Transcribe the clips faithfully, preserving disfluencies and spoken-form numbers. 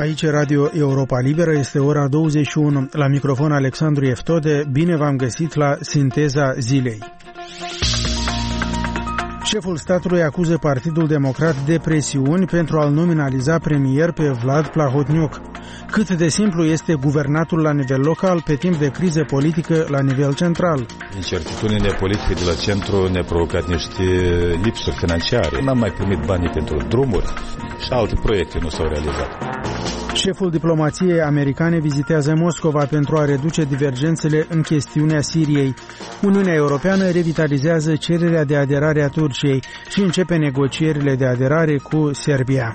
Aici Radio Europa Liberă, este ora douăzeci și unu. La microfon Alexandru Eftode, bine v-am găsit la Sinteza Zilei. Șeful statului acuză Partidul Democrat de presiuni pentru a-l nominaliza premier pe Vlad Plahotniuc. Cât de simplu este guvernatul la nivel local pe timp de criză politică la nivel central. Incertitudinea politică de la centru ne-a provocat niște lipsuri financiare. N-am mai primit banii pentru drumuri și alte proiecte nu s-au realizat. Șeful diplomației americane vizitează Moscova pentru a reduce divergențele în chestiunea Siriei. Uniunea Europeană revitalizează cererea de aderare a Turciei și începe negocierile de aderare cu Serbia.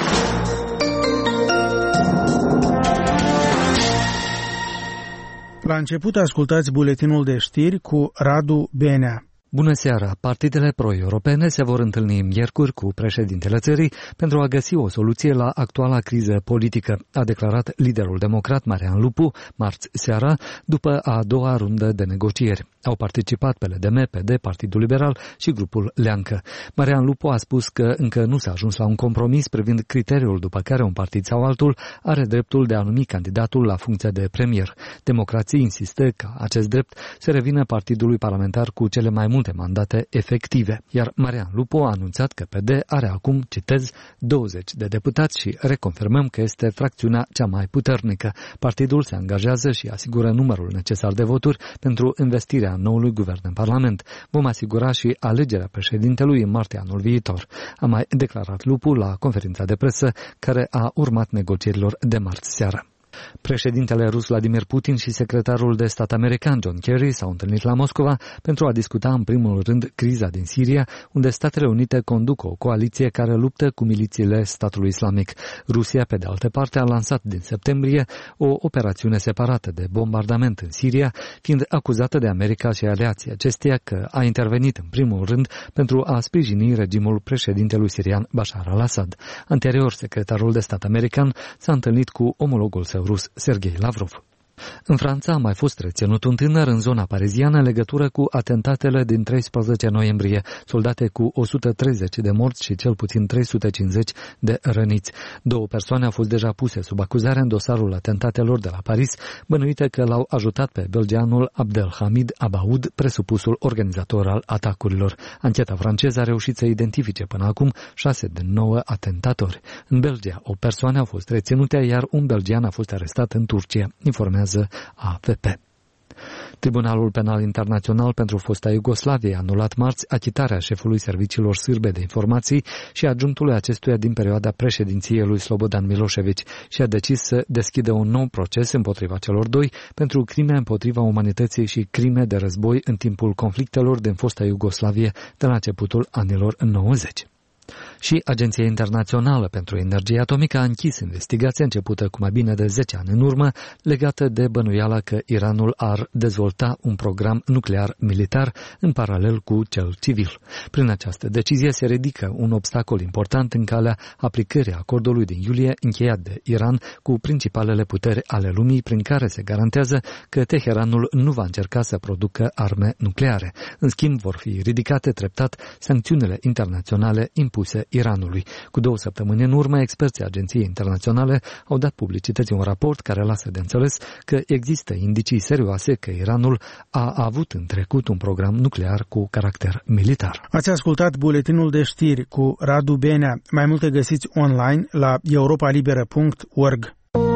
La început ascultați buletinul de știri cu Radu Benea. Bună seara! Partidele pro-europene se vor întâlni miercuri cu președintele țării pentru a găsi o soluție la actuala criză politică, a declarat liderul democrat Marian Lupu marți seara, după a doua rundă de negocieri. Au participat P L D M, P D, Partidul Liberal și grupul Leancă. Marian Lupu a spus că încă nu s-a ajuns la un compromis privind criteriul după care un partid sau altul are dreptul de a numi candidatul la funcția de premier. Democrații insistă ca acest drept se revină partidului parlamentar cu cele mai multe mandate efective, iar Marian Lupu a anunțat că P D are acum, citez, douăzeci de deputați și reconfirmăm că este fracțiunea cea mai puternică. Partidul se angajează și asigură numărul necesar de voturi pentru investirea noului guvern în Parlament. Vom asigura și alegerea președintelui în martie anul viitor, a mai declarat Lupu la conferința de presă care a urmat negocierilor de marți seară. Președintele rus Vladimir Putin și secretarul de stat american John Kerry s-au întâlnit la Moscova pentru a discuta în primul rând criza din Siria, unde Statele Unite conduc o coaliție care luptă cu milițiile statului islamic. Rusia, pe de altă parte, a lansat din septembrie o operațiune separată de bombardament în Siria, fiind acuzată de America și aliații acesteia că a intervenit în primul rând pentru a sprijini regimul președintelui sirian Bashar al-Assad. Anterior, secretarul de stat american s-a întâlnit cu omologul său rus Sergei Lavrov. În Franța a mai fost reținut un tânăr în zona pariziană în legătură cu atentatele din treisprezece noiembrie, soldate cu o sută treizeci de morți și cel puțin trei sute cincizeci de răniți. Două persoane au fost deja puse sub acuzare în dosarul atentatelor de la Paris, bănuite că l-au ajutat pe belgianul Abdelhamid Abaoud, presupusul organizator al atacurilor. Ancheta franceză a reușit să identifice până acum șase din nouă atentatori. În Belgia, o persoană a fost reținută, iar un belgian a fost arestat în Turcia, informează A F P. Tribunalul Penal Internațional pentru fosta Iugoslavie a anulat marți achitarea șefului serviciilor sârbe de informații și adjunctului acestuia din perioada președinției lui Slobodan Milošević și a decis să deschidă un nou proces împotriva celor doi pentru crime împotriva umanității și crime de război în timpul conflictelor din fosta Iugoslavie de la începutul anilor nouăzeci. Și Agenția Internațională pentru Energie Atomică a închis investigația începută cu mai bine de zece ani în urmă legată de bănuiala că Iranul ar dezvolta un program nuclear militar în paralel cu cel civil. Prin această decizie se ridică un obstacol important în calea aplicării acordului din iulie încheiat de Iran cu principalele puteri ale lumii, prin care se garantează că Teheranul nu va încerca să producă arme nucleare. În schimb, vor fi ridicate treptat sancțiunile internaționale impuse Iranului. Cu două săptămâni în urmă, experții Agenției Internaționale au dat publicității un raport care lasă de înțeles că există indicii serioase că Iranul a avut în trecut un program nuclear cu caracter militar. Ați ascultat buletinul de știri cu Radu Benea. Mai multe găsiți online la europa liberă punct org.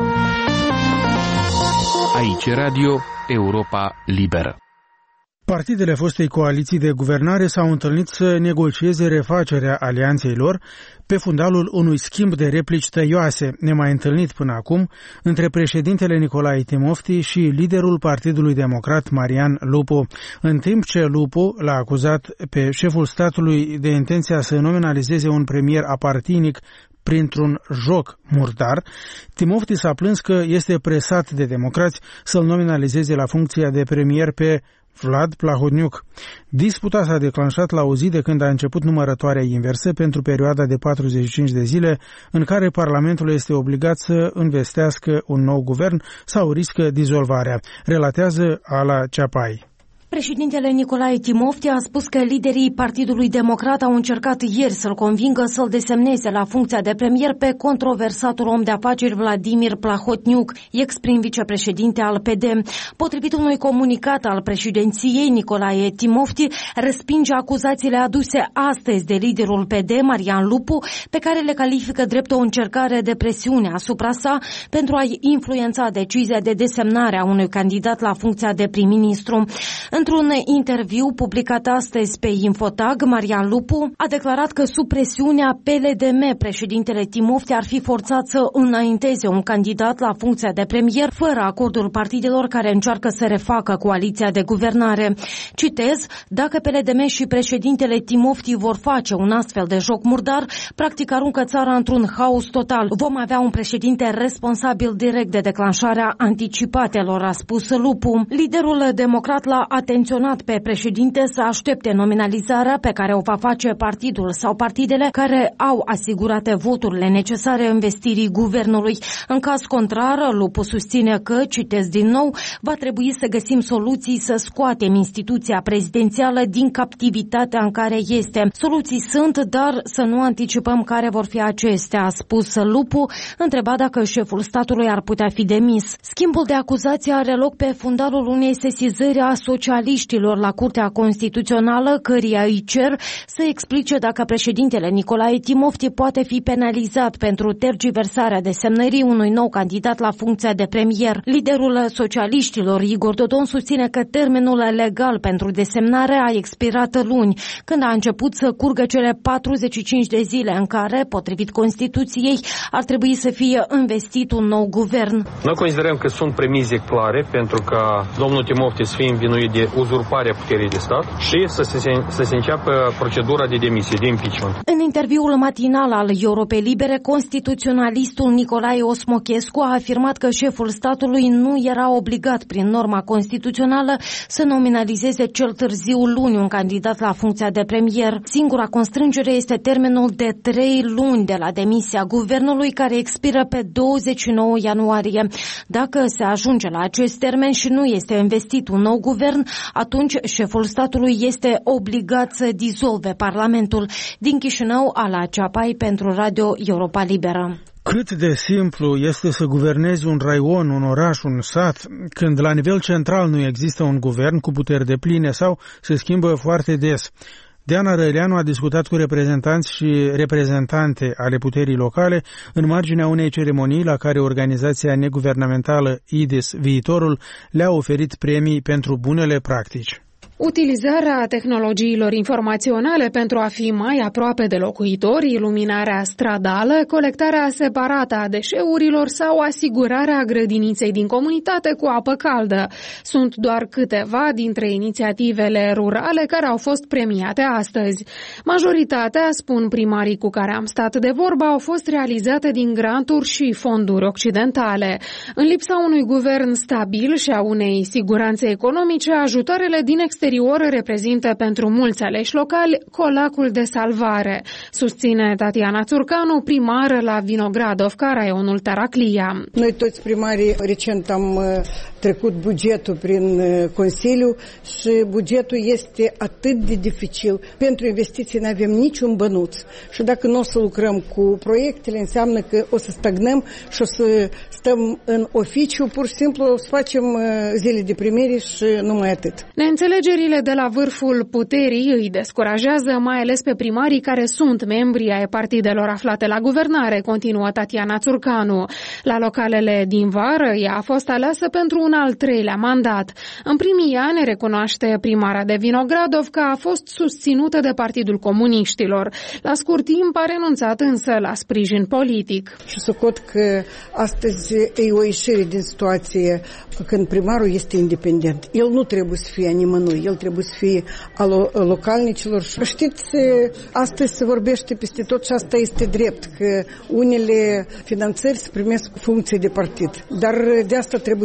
Aici Radio Europa Liberă. Partidele fostei coaliții de guvernare s-au întâlnit să negocieze refacerea alianței lor pe fundalul unui schimb de replici tăioase, nemai întâlnit până acum, între președintele Nicolae Timofti și liderul Partidului Democrat Marian Lupu. În timp ce Lupu l-a acuzat pe șeful statului de intenția să nominalizeze un premier apartinic printr-un joc murdar, Timofti s-a plâns că este presat de democrați să-l nominalizeze la funcția de premier pe Vlad Plahotniuc. Disputa s-a declanșat la o zi de când a început numărătoarea inversă pentru perioada de patruzeci și cinci de zile în care Parlamentul este obligat să învestească un nou guvern sau riscă dizolvarea, relatează Ala Ceapai. Președintele Nicolae Timofti a spus că liderii Partidului Democrat au încercat ieri să-l convingă să-l desemneze la funcția de premier pe controversatul om de afaceri Vladimir Plahotniuc, ex-prim vicepreședinte al P D. Potrivit unui comunicat al președinției, Nicolae Timofti respinge acuzațiile aduse astăzi de liderul P D, Marian Lupu, pe care le califică drept o încercare de presiune asupra sa pentru a-i influența decizia de desemnare a unui candidat la funcția de prim-ministru. Într-un interviu publicat astăzi pe Infotag, Marian Lupu a declarat că sub presiunea P L D M, președintele Timofti ar fi forțat să înainteze un candidat la funcția de premier fără acordul partidelor care încearcă să refacă coaliția de guvernare. Citez, dacă P L D M și președintele Timofti vor face un astfel de joc murdar, practic aruncă țara într-un haos total. Vom avea un președinte responsabil direct de declanșarea anticipatelor, a spus Lupu. Liderul democrat l-a atenționat pe președinte să aștepte nominalizarea pe care o va face partidul sau partidele care au asigurate voturile necesare investirii guvernului. În caz contrar, Lupu susține că, citesc din nou, va trebui să găsim soluții să scoatem instituția prezidențială din captivitatea în care este. Soluții sunt, dar să nu anticipăm care vor fi acestea, a spus Lupu, întrebat dacă șeful statului ar putea fi demis. Schimbul de acuzații are loc pe fundalul unei sesizări a socialiștilor la Curtea Constituțională, căreia îi cer să explice dacă președintele Nicolae Timofti poate fi penalizat pentru tergiversarea desemnării unui nou candidat la funcția de premier. Liderul socialiștilor, Igor Dodon, susține că termenul legal pentru desemnare a expirat luni, când a început să curgă cele patruzeci și cinci de zile în care, potrivit Constituției, ar trebui să fie investit un nou guvern. Noi considerăm că sunt premize clare pentru ca domnul Timofti să fie învinuit de uzurparea puterii de stat și să se, să se înceapă procedura de demisie, de impeachment. În interviul matinal al Europei Libere, constituționalistul Nicolae Osmochescu a afirmat că șeful statului nu era obligat prin norma constituțională să nominalizeze cel târziu luni un candidat la funcția de premier. Singura constrângere este termenul de trei luni de la demisia guvernului, care expiră pe douăzeci și nouă ianuarie. Dacă se ajunge la acest termen și nu este investit un nou guvern, atunci șeful statului este obligat să dizolve Parlamentul. Din Chișinău, Ala Ceapai pentru Radio Europa Liberă. Cât de simplu este să guvernezi un raion, un oraș, un sat, când la nivel central nu există un guvern cu puteri depline sau se schimbă foarte des. Diana Răileanu a discutat cu reprezentanți și reprezentante ale puterii locale în marginea unei ceremonii la care organizația neguvernamentală I D E S Viitorul le-a oferit premii pentru bunele practici. Utilizarea tehnologiilor informaționale pentru a fi mai aproape de locuitori, iluminarea stradală, colectarea separată a deșeurilor sau asigurarea grădiniței din comunitate cu apă caldă sunt doar câteva dintre inițiativele rurale care au fost premiate astăzi. Majoritatea, spun primarii cu care am stat de vorbă, au fost realizate din granturi și fonduri occidentale. În lipsa unui guvern stabil și a unei siguranțe economice, ajutoarele din exterior reprezintă pentru mulți aleși locali colacul de salvare, susține Tatiana Țurcanu, primară la Vinogradovca, raionul Taraclia. Noi toți primarii recent am trecut bugetul prin Consiliu și bugetul este atât de dificil. Pentru investiții nu avem niciun bănuț și dacă nu o să lucrăm cu proiectele, înseamnă că o să stagnăm și o să stăm în oficiu, pur și simplu o să facem zile de primire și numai atât. Neînțelegerile de la vârful puterii îi descurajează mai ales pe primarii care sunt membri ai partidelor aflate la guvernare, continuă Tatiana Țurcanu. La localele din vară, ea a fost aleasă pentru un al treilea mandat. În primii ani, recunoaște primara de Vinogradovca, a fost susținută de Partidul Comuniștilor. La scurt timp a renunțat însă la sprijin politic. Și socot că astăzi e o ieșire din situație când primarul este independent. El nu trebuie să fie nimănui, el trebuie să fie al localnicilor. Știți, astăzi se vorbește peste tot și asta este drept, că unele finanțări se primesc cu funcție de partid. Dar de asta trebuie să plecăm.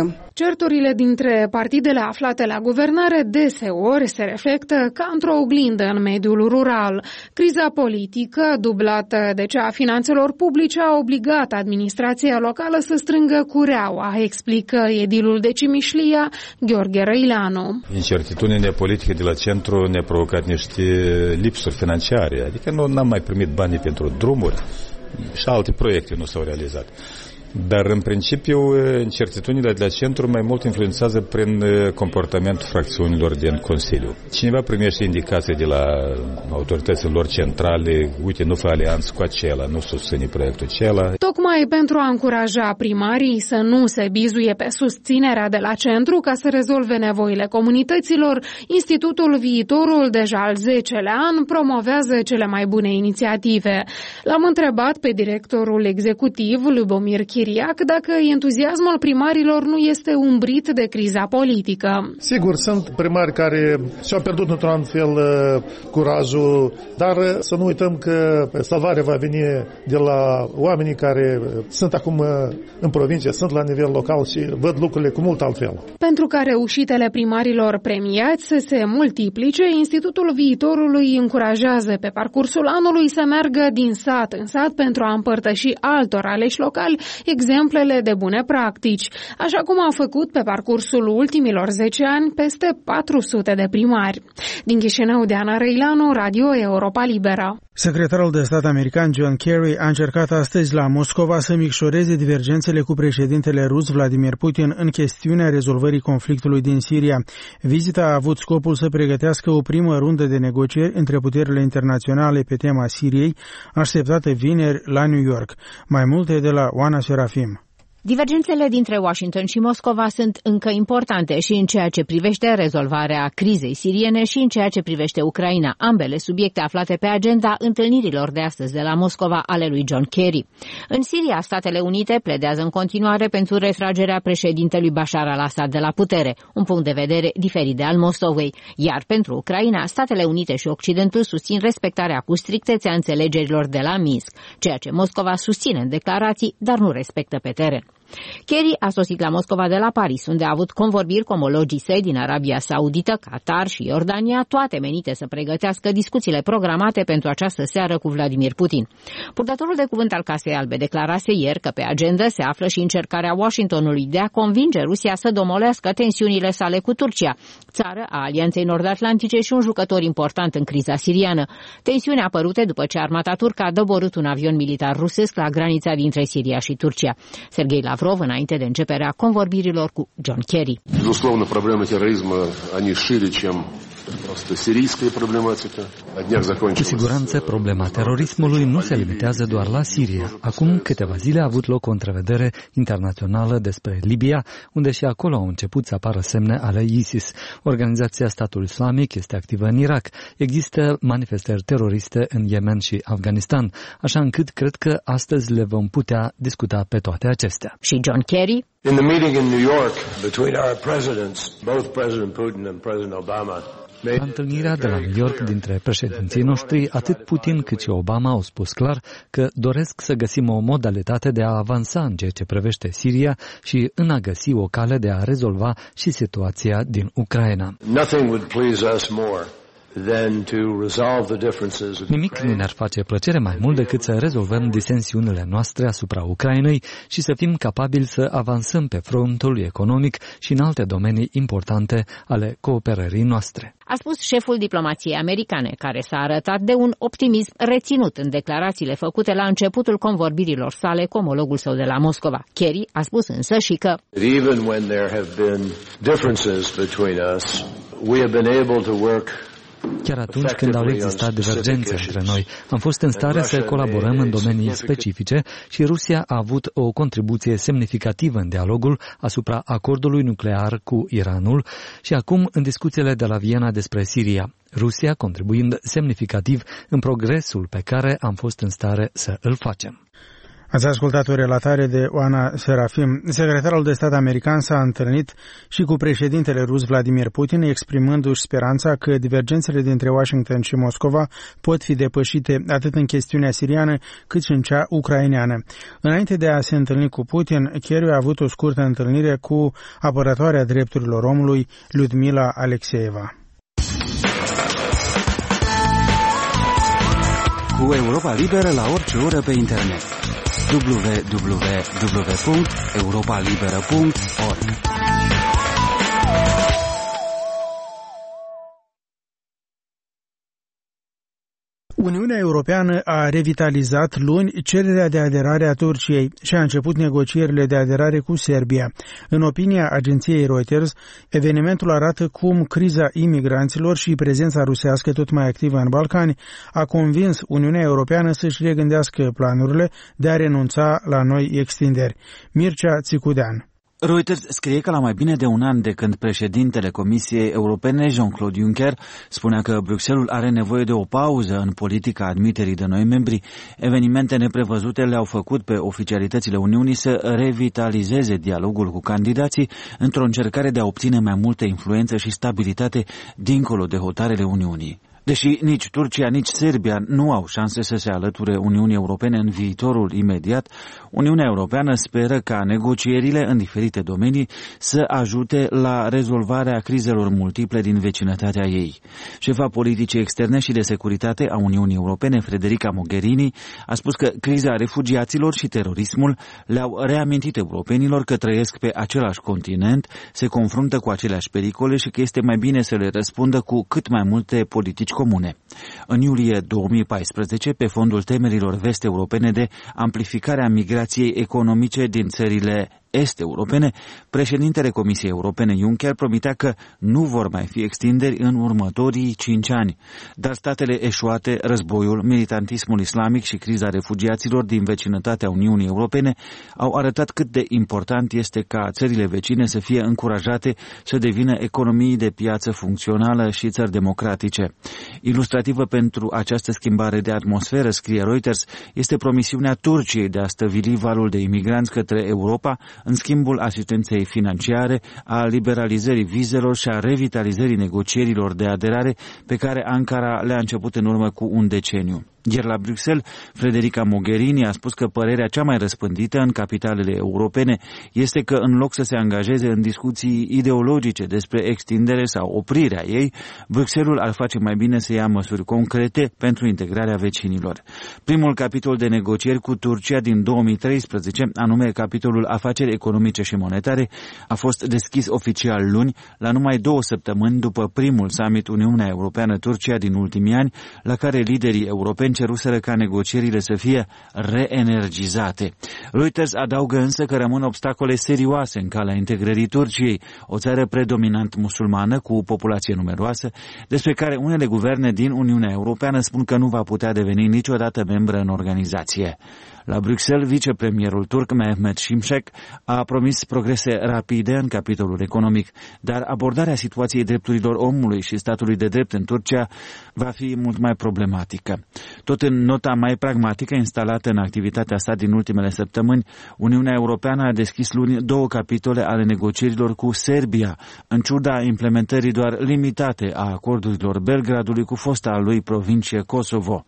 lucrăm. Certurile dintre partidele aflate la guvernare deseori se reflectă ca într-o oglindă în mediul rural. Criza politică, dublată de cea a finanțelor publice, a obligat administrația locală să strângă cureaua, explică edilul de Cimișlia, Gheorghe Răileanu. Incertitudinea politică de la centru ne-a provocat niște lipsuri financiare, adică nu n-am mai primit banii pentru drumuri și alte proiecte nu s-au realizat. Dar, în principiu, incertitudinile de la centru mai mult influențează prin comportamentul fracțiunilor din Consiliu. Cineva primește indicații de la autoritățile lor centrale, uite, nu fă alianță cu acela, nu susține proiectul acela. Tocmai pentru a încuraja primarii să nu se bizuie pe susținerea de la centru ca să rezolve nevoile comunităților, Institutul Viitorul, deja al zecelea an, promovează cele mai bune inițiative. L-am întrebat pe directorul executiv, Lubomir Chiriac, dacă entuziasmul primarilor nu este umbrit de criza politică. Sigur, sunt primari care și-au pierdut într-un alt fel curajul, dar să nu uităm că salvarea va veni de la oamenii care sunt acum în provincie, sunt la nivel local și văd lucrurile cu mult altfel. Pentru ca reușitele primarilor premiați să se multiplice, Institutul Viitorului încurajează pe parcursul anului să meargă din sat în sat pentru a împărtăși altor aleși locali exemplele de bune practici, așa cum au făcut pe parcursul ultimilor zece ani peste patru sute de primari. Din Chișinău, Diana Răileanu, Radio Europa Liberă. Secretarul de stat american John Kerry a încercat astăzi la Moscova să micșoreze divergențele cu președintele rus Vladimir Putin în chestiunea rezolvării conflictului din Siria. Vizita a avut scopul să pregătească o primă rundă de negocieri între puterile internaționale pe tema Siriei, așteptată vineri la New York. Mai multe de la Oana Serafim. Divergențele dintre Washington și Moscova sunt încă importante și în ceea ce privește rezolvarea crizei siriene și în ceea ce privește Ucraina, ambele subiecte aflate pe agenda întâlnirilor de astăzi de la Moscova ale lui John Kerry. În Siria, Statele Unite pledează în continuare pentru retragerea președintelui Bashar al-Assad de la putere, un punct de vedere diferit de al Moscovei, iar pentru Ucraina, Statele Unite și Occidentul susțin respectarea cu strictețe a înțelegerilor de la Minsk, ceea ce Moscova susține în declarații, dar nu respectă pe teren. Kerry a sosit la Moscova de la Paris, unde a avut convorbiri cu omologii săi din Arabia Saudită, Qatar și Iordania, toate menite să pregătească discuțiile programate pentru această seară cu Vladimir Putin. Purtătorul de cuvânt al Casei Albe declarase ieri că pe agenda se află și încercarea Washingtonului de a convinge Rusia să domolească tensiunile sale cu Turcia, țară a Alianței Nord-Atlantice și un jucător important în criza siriană. Tensiuni apărute după ce armata turcă a doborât un avion militar rusesc la granița dintre Siria și Turcia. Sergei Lavrov, înainte de începerea convorbirilor cu John Kerry. Безусловно, проблема терроризма, они шире, чем просто сирийская проблематика. Cu siguranță, problema terorismului nu se limitează doar la Siria. Acum câteva zile a avut loc o întrevedere internațională despre Libia, unde și acolo au început să apară semne ale ISIS. Organizația Statul Islamic este activă în Irak. Există manifestări teroriste în Yemen și Afganistan, așa încât cred că astăzi le vom putea discuta pe toate acestea. Și John Kerry? In the meeting in New York between our presidents, both President Putin and President Obama, la întâlnirea de la New York dintre președinții noștri, atât Putin cât și Obama au spus clar că doresc să găsim o modalitate de a avansa în ceea ce privește Siria și în a găsi o cale de a rezolva și situația din Ucraina. Nimic nu ne-ar face plăcere mai mult decât să rezolvăm disensiunile noastre asupra Ucrainei și să fim capabili să avansăm pe frontul economic și în alte domenii importante ale cooperării noastre. A spus șeful diplomației americane, care s-a arătat de un optimism reținut în declarațiile făcute la începutul convorbirilor sale cu omologul său de la Moscova. Kerry a spus însă și că even when there have been differences between us, we have been able to work. Chiar atunci când au existat divergențe între noi, am fost în stare să colaborăm în domenii specifice și Rusia a avut o contribuție semnificativă în dialogul asupra acordului nuclear cu Iranul și acum în discuțiile de la Viena despre Siria, Rusia contribuind semnificativ în progresul pe care am fost în stare să îl facem. Ați ascultat o relatare de Oana Serafim. Secretarul de stat american s-a întâlnit și cu președintele rus Vladimir Putin, exprimându-și speranța că divergențele dintre Washington și Moscova pot fi depășite atât în chestiunea siriană cât și în cea ucraineană. Înainte de a se întâlni cu Putin, Kerry a avut o scurtă întâlnire cu apărătoarea drepturilor omului, Lyudmila Alexeeva. Cu Europa Liberă la orice oră pe internet. w w w punct europa liberă punct org Uniunea Europeană a revitalizat luni cererea de aderare a Turciei și a început negocierile de aderare cu Serbia. În opinia agenției Reuters, evenimentul arată cum criza imigranților și prezența rusească tot mai activă în Balcani a convins Uniunea Europeană să-și regândească planurile de a renunța la noi extinderi. Mircea Țicudean. Reuters scrie că la mai bine de un an de când președintele Comisiei Europene, Jean-Claude Juncker, spunea că Bruxelles are nevoie de o pauză în politica admiterii de noi membri, evenimente neprevăzute le-au făcut pe oficialitățile Uniunii să revitalizeze dialogul cu candidații într-o încercare de a obține mai multă influență și stabilitate dincolo de hotarele Uniunii. Deși nici Turcia, nici Serbia nu au șanse să se alăture Uniunii Europene în viitorul imediat, Uniunea Europeană speră ca negocierile în diferite domenii să ajute la rezolvarea crizelor multiple din vecinătatea ei. Șefa politicii externe și de securitate a Uniunii Europene, Federica Mogherini, a spus că criza refugiaților și terorismul le-au reamintit europenilor că trăiesc pe același continent, se confruntă cu aceleași pericole și că este mai bine să le răspundă cu cât mai multe politici comune. În iulie două mii paisprezece, pe fondul temerilor vest-europene de amplificarea migrației economice din țările est-europene, președintele Comisiei Europene Juncker promitea că nu vor mai fi extinderi în următorii cinci ani. Dar statele eșuate, războiul, militantismul islamic și criza refugiaților din vecinătatea Uniunii Europene au arătat cât de important este ca țările vecine să fie încurajate să devină economii de piață funcțională și țări democratice. Ilustrativă pentru această schimbare de atmosferă, scrie Reuters, este promisiunea Turciei de a stăvili valul de imigranți către Europa în schimbul asistenței financiare, a liberalizării vizelor și a revitalizării negocierilor de aderare pe care Ankara le-a început în urmă cu un deceniu. Iar la Bruxelles, Federica Mogherini a spus că părerea cea mai răspândită în capitalele europene este că în loc să se angajeze în discuții ideologice despre extindere sau oprirea ei, Bruxelles ar face mai bine să ia măsuri concrete pentru integrarea vecinilor. Primul capitol de negocieri cu Turcia din două mii treisprezece, anume capitolul afaceri economice și monetare, a fost deschis oficial luni, la numai două săptămâni după primul summit Uniunea Europeană-Turcia din ultimii ani, la care liderii europeni ceruseră ca negocierile să fie reenergizate. Reuters adaugă însă că rămân obstacole serioase în calea integrării Turciei, o țară predominant musulmană cu populație numeroasă, despre care unele guverne din Uniunea Europeană spun că nu va putea deveni niciodată membră în organizație. La Bruxelles, vicepremierul turc Mehmet Şimşek a promis progrese rapide în capitolul economic, dar abordarea situației drepturilor omului și statului de drept în Turcia va fi mult mai problematică. Tot în nota mai pragmatică instalată în activitatea sa din ultimele săptămâni, Uniunea Europeană a deschis luni două capitole ale negocierilor cu Serbia, în ciuda implementării doar limitate a acordurilor Belgradului cu fosta lui provincie Kosovo.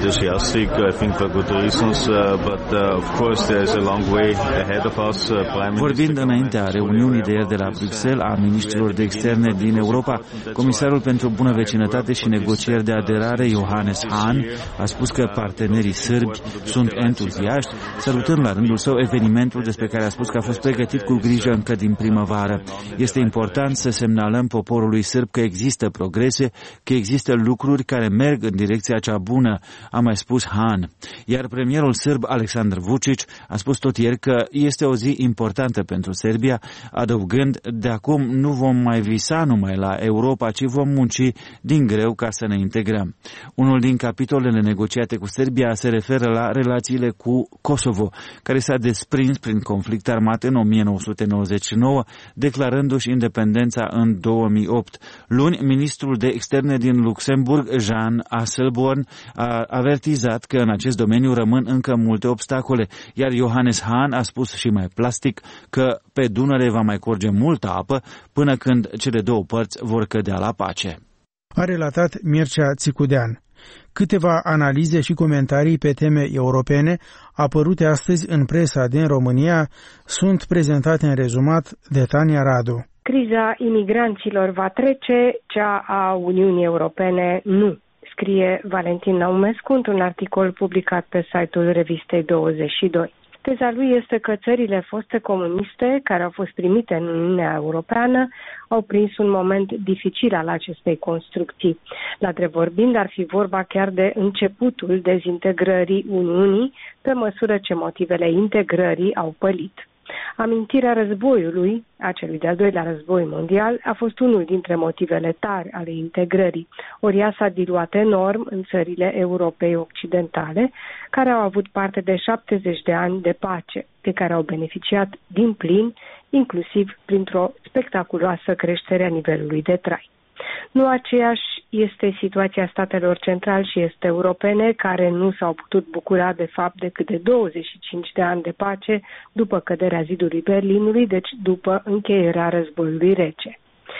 Vorbind înaintea reuniunii de ieri de la Bruxelles a miniștrilor de externe din Europa, comisarul pentru bună vecinătate și negocieri de aderare, Johannes Hahn, a spus că partenerii sârbi sunt entuziaști, salutând la rândul său evenimentul despre care a spus că a fost pregătit cu grijă încă din primăvară. Este important să semnalăm poporului sârb că există progrese, că există lucruri care merg în direcția cea bună, a mai spus Hahn. Iar premierul sârb Aleksandar Vučić a spus tot ieri că este o zi importantă pentru Serbia, adăugând, de acum nu vom mai visa numai la Europa, ci vom munci din greu ca să ne integrăm. Unul din capitolele negociate cu Serbia se referă la relațiile cu Kosovo, care s-a desprins prin conflict armat în o mie nouă sute nouăzeci și nouă, declarându-și independența în două mii opt. Luni, ministrul de externe din Luxemburg, Jean Asselborn, a avertizat că în acest domeniu rămân încă multe obstacole, iar Johannes Hahn a spus și mai plastic că pe Dunăre va mai curge multă apă până când cele două părți vor cădea la pace. A relatat Mircea Țicudean. Câteva analize și comentarii pe teme europene apărute astăzi în presa din România sunt prezentate în rezumat de Tania Radu. Criza imigranților va trece, cea a Uniunii Europene nu, scrie Valentin Naumescu într-un articol publicat pe site-ul revistei douăzeci și doi. Teza lui este că țările foste comuniste, care au fost primite în Uniunea Europeană, au prins un moment dificil al acestei construcții. La drept vorbind, ar fi vorba chiar de începutul dezintegrării Uniunii, pe măsură ce motivele integrării au pălit. Amintirea războiului, a celui de-al doilea război mondial, a fost unul dintre motivele tari ale integrării, ori ea s-a diluat enorm în țările Europei Occidentale, care au avut parte de șaptezeci de ani de pace, de care au beneficiat din plin, inclusiv printr-o spectaculoasă creștere a nivelului de trai. Nu aceeași este situația statelor central și este europene, care nu s-au putut bucura de fapt decât de douăzeci și cinci de ani de pace după căderea zidului Berlinului, deci după încheierea războiului rece.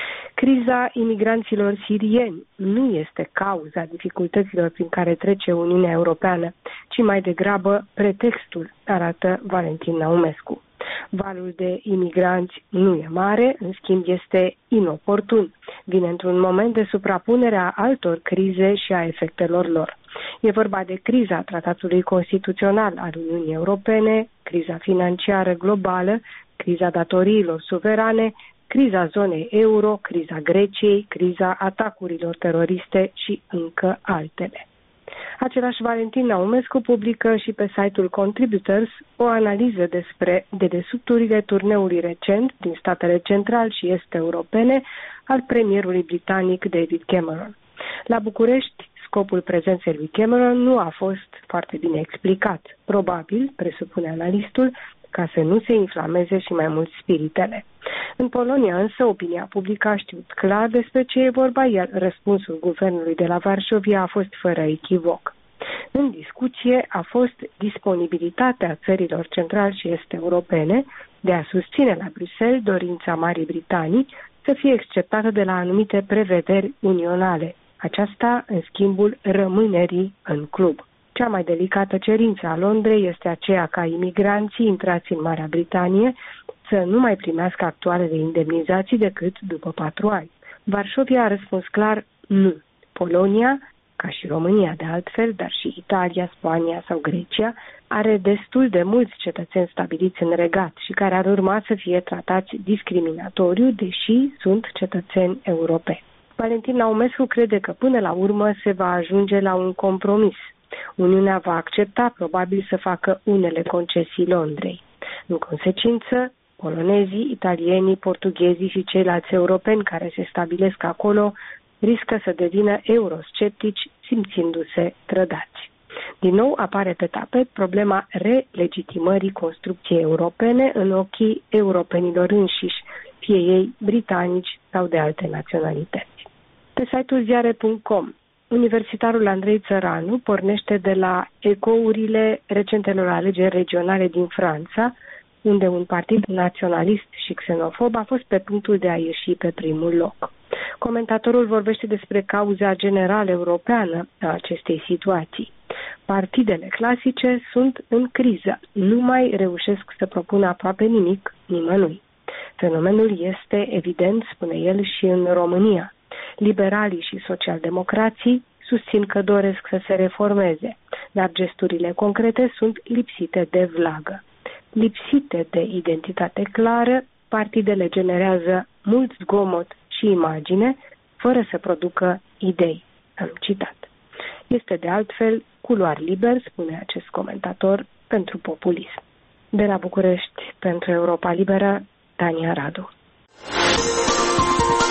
Criza imigranților sirieni nu este cauza dificultăților prin care trece Uniunea Europeană, ci mai degrabă pretextul, arată Valentin Naumescu. Valul de imigranți nu e mare, în schimb este inoportun. Vine într-un moment de suprapunere a altor crize și a efectelor lor. E vorba de criza Tratatului Constituțional al Uniunii Europene, criza financiară globală, criza datoriilor suverane, criza zonei euro, criza Greciei, criza atacurilor teroriste și încă altele. Același Valentin Naumescu publică și pe site-ul Contributors o analiză despre dedesubturile turneului recent din statele central și est europene al premierului britanic David Cameron. La București, scopul prezenței lui Cameron nu a fost foarte bine explicat. Probabil, presupune analistul, ca să nu se inflameze și mai mult spiritele. În Polonia însă opinia publică a știut clar despre ce e vorba, iar răspunsul guvernului de la Varșovia a fost fără echivoc. În discuție a fost disponibilitatea țărilor central și est europene de a susține la Bruxelles dorința Marii Britanii să fie exceptată de la anumite prevederi unionale, aceasta în schimbul rămânerii în club. Cea mai delicată cerință a Londrei este aceea ca imigranții intrați în Marea Britanie să nu mai primească actualele indemnizații decât după patru ani. Varșovia a răspuns clar nu. Polonia, ca și România de altfel, dar și Italia, Spania sau Grecia, are destul de mulți cetățeni stabiliți în regat și care ar urma să fie tratați discriminatoriu, deși sunt cetățeni europeni. Valentin Naumescu crede că până la urmă se va ajunge la un compromis. Uniunea va accepta probabil să facă unele concesii Londrei. În consecință, polonezii, italienii, portughezii și ceilalți europeni care se stabilesc acolo riscă să devină eurosceptici, simțindu-se trădați. Din nou apare pe tapet problema relegitimării construcției europene în ochii europenilor înșiși, fie ei britanici sau de alte naționalități. Pe site-ul ziare punct com, universitarul Andrei Țăranu pornește de la ecourile recentelor alegeri regionale din Franța, unde un partid naționalist și xenofob a fost pe punctul de a ieși pe primul loc. Comentatorul vorbește despre cauza generală europeană a acestei situații. Partidele clasice sunt în criză, nu mai reușesc să propună aproape nimic nimănui. Fenomenul este evident, spune el, și în România. Liberalii și socialdemocrații susțin că doresc să se reformeze, dar gesturile concrete sunt lipsite de vlagă. Lipsite de identitate clară, partidele generează mult zgomot și imagine, fără să producă idei. Am citat. Este de altfel culoar liber, spune acest comentator, pentru populism. De la București, pentru Europa Liberă, Tania Radu.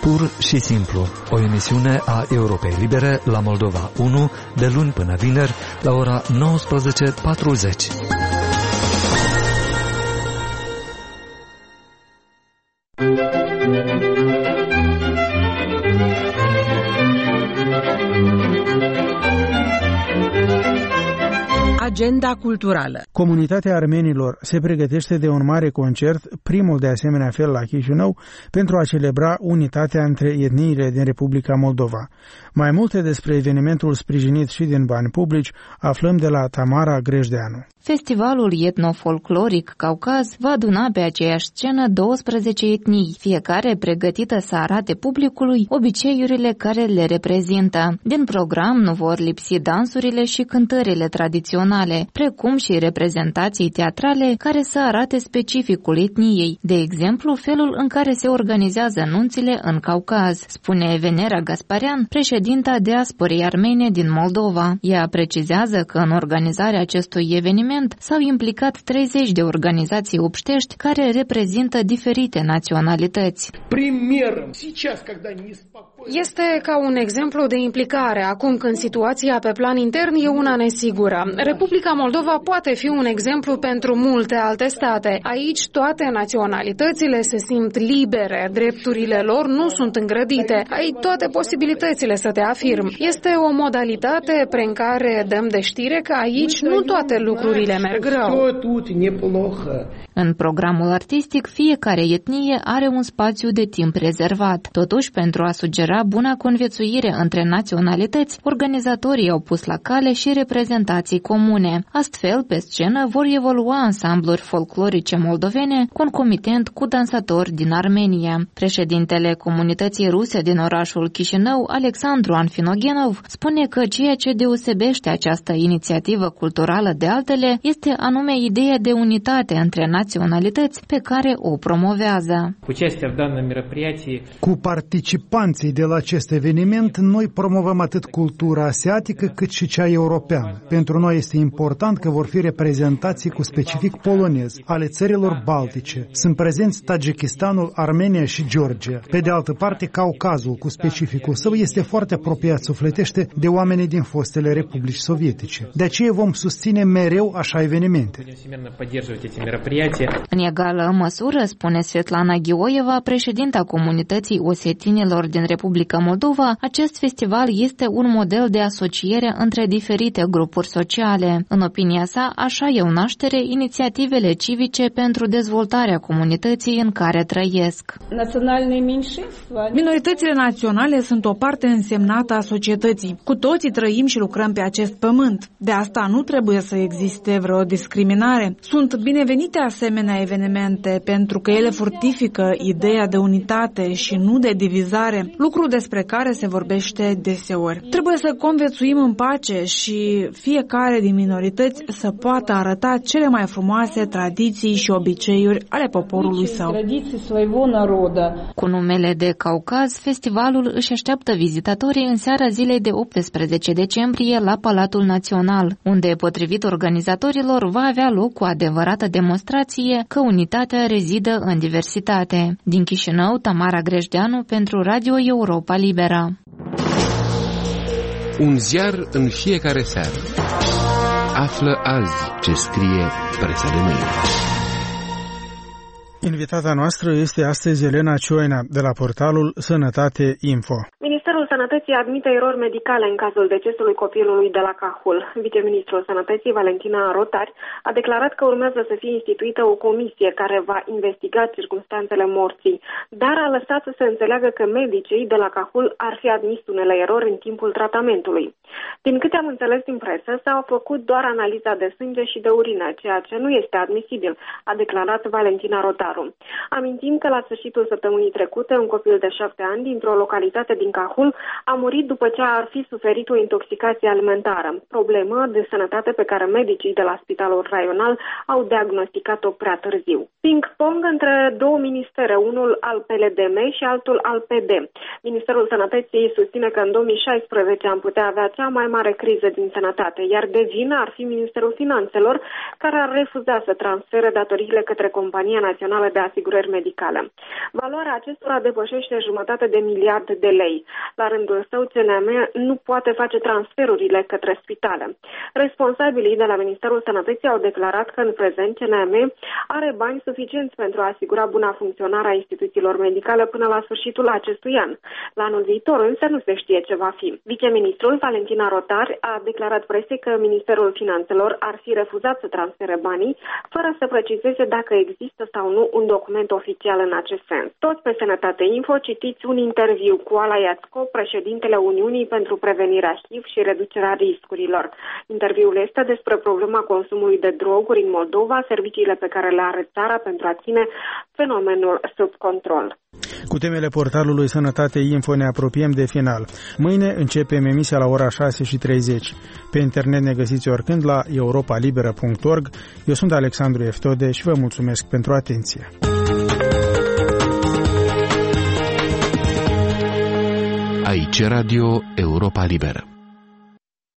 Pur și simplu, o emisiune a Europei Libere la Moldova unu, de luni până vineri, la ora nouăsprezece patruzeci. Agenda culturală. Comunitatea armenilor se pregătește de un mare concert, primul de asemenea fel la Chișinău, pentru a celebra unitatea între etniile din Republica Moldova. Mai multe despre evenimentul sprijinit și din bani publici aflăm de la Tamara Grejdeanu. Festivalul etnofolcloric Caucaz va aduna pe aceeași scenă douăsprezece etnii, fiecare pregătită să arate publicului obiceiurile care le reprezintă. Din program nu vor lipsi dansurile și cântările tradiționale, precum și reprezentații teatrale care să arate specificul etniei, de exemplu felul în care se organizează nunțile în Caucaz, spune Venera Gasparian, președinta diasporei armene din Moldova. Ea precizează că în organizarea acestui eveniment s-au implicat treizeci de organizații obștești care reprezintă diferite naționalități. Este ca un exemplu de implicare acum când situația pe plan intern e una nesigură. Republica Moldova poate fi un exemplu pentru multe alte state. Aici toate naționalitățile se simt libere, drepturile lor nu sunt îngrădite, ai toate posibilitățile să te afirmi. Este o modalitate prin care dăm de știre că aici nu toate lucrurile merg rău. În programul artistic, fiecare etnie are un spațiu de timp rezervat. Totuși, pentru a sugera buna conviețuire între naționalități, organizatorii au pus la cale și reprezentații comune. Astfel, pe scenă vor evolua ansambluri folclorice moldovene, concomitent cu dansatori din Armenia. Președintele comunității ruse din orașul Chișinău, Alexandru Anfinogenov, spune că ceea ce deosebește această inițiativă culturală de altele este anume ideea de unitate între naționalități pe care o promovează. Cu participanții de la acest eveniment, noi promovăm atât cultura asiatică cât și cea europeană. Pentru noi este important că vor fi reprezentații cu specific polonez ale țărilor baltice. Sunt prezenți Tajikistanul, Armenia și Georgia. Pe de altă parte, Caucazul, cu specificul său, este foarte apropiat sufletește de oamenii din fostele republici sovietice. De aceea vom susține mereu așa evenimente. În egală măsură, spune Svetlana Ghioieva, președinta comunității osetinilor din Republica Moldova, acest festival este un model de asociere între diferite grupuri sociale. În opinia sa, așa iau naștere inițiativele civice pentru dezvoltarea comunității în care trăiesc. Minoritățile naționale sunt o parte însemnată a societății. Cu toții trăim și lucrăm pe acest pământ. De asta nu trebuie să existe vreo discriminare. Sunt binevenite asemenea evenimente pentru că ele fortifică ideea de unitate și nu de divizare, lucru despre care se vorbește deseori. Trebuie să conviețuim în pace și fiecare din minorități să poată arăta cele mai frumoase tradiții și obiceiuri ale poporului său. Cu numele de Caucaz, festivalul își așteaptă vizitatorii în seara zilei de optsprezece decembrie la Palatul Național, unde, potrivit organizatorilor, va avea loc o adevărată demonstrație că unitatea rezidă în diversitate. Din Chișinău, Tamara Grejdeanu pentru Radio Europa Liberă. Un ziar în fiecare seară. Află azi ce scrie presa de mâine. Invitata noastră este astăzi Elena Cioina, de la portalul Sănătate Info. Ministerul Sănătății admite erori medicale în cazul decesului copilului de la Cahul. Viceministrul Sănătății, Valentina Rotari, a declarat că urmează să fie instituită o comisie care va investiga circumstanțele morții, dar a lăsat să se înțeleagă că medicii de la Cahul ar fi admis unele erori în timpul tratamentului. Din câte am înțeles din presă, s-a făcut doar analiza de sânge și de urină, ceea ce nu este admisibil, a declarat Valentina Rotari. Amintim că la sfârșitul săptămânii trecute, un copil de șapte ani dintr-o localitate din Cahul a murit după ce ar fi suferit o intoxicație alimentară, problemă de sănătate pe care medicii de la Spitalul Raional au diagnosticat-o prea târziu. Ping-pong între două ministere, unul al P L D M și altul al P D. Ministerul Sănătății susține că în două mii șaisprezece am putea avea cea mai mare criză din sănătate, iar de vină ar fi Ministerul Finanțelor, care ar refuza să transfere datoriile către Compania Națională de Asigurări Medicale. Valoarea acestora depășește jumătate de miliard de lei. La rândul său, C N M nu poate face transferurile către spitale. Responsabilii de la Ministerul Sănătății au declarat că în prezent C N M are bani suficienți pentru a asigura buna funcționare a instituțiilor medicale până la sfârșitul acestui an. La anul viitor însă nu se știe ce va fi. Viceministrul Valentina Rotar a declarat presei că Ministerul Finanțelor ar fi refuzat să transfere banii, fără să precizeze dacă există sau nu un document oficial în acest sens. Tot pe Sănătate Info citiți un interviu cu Ala Iacco, președintele Uniunii pentru Prevenirea H I V și reducerea riscurilor. Interviul este despre problema consumului de droguri în Moldova, serviciile pe care le are țara pentru a ține fenomenul sub control. Cu temele portalului Sănătate Info ne apropiem de final. Mâine începem emisia la ora șase și treizeci. Pe internet ne găsiți oricând la europa liberă punct org. Eu sunt Alexandru Eftode și vă mulțumesc pentru atenție. Aici Radio Europa Liberă.